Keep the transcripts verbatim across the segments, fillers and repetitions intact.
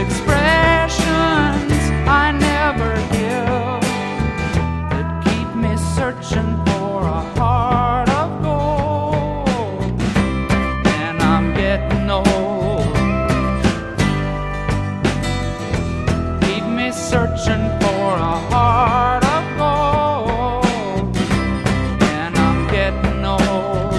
expressions I never give that keep me searching for a heart of gold. And I'm getting old. Keep me searching for a heart of gold. And I'm getting old.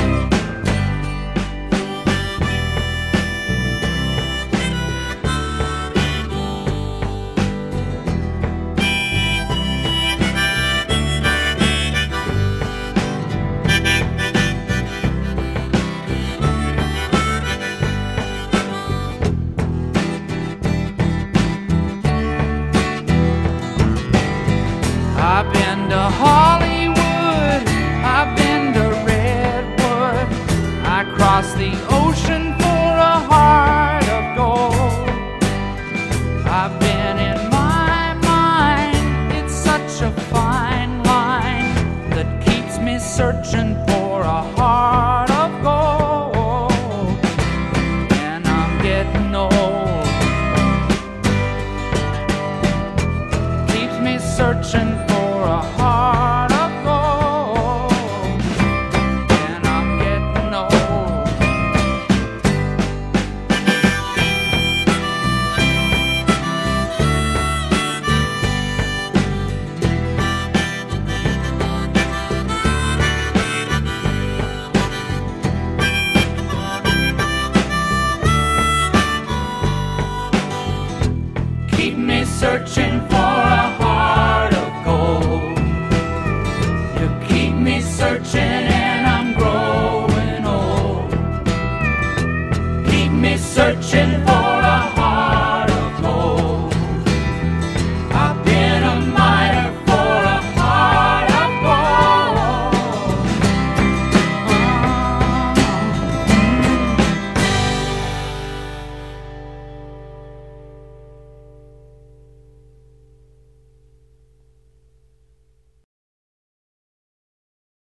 I've been to Hollywood, I've been to Redwood, I crossed the ocean for a heart of gold. I've been in my mind, it's such a fine line that keeps me searching for a heart of gold. And I'm getting old. Keeps me searching for a heart of gold. And I'm getting old. Keep me searching for a heart of gold. You keep me searching and I'm growing old. Keep me searching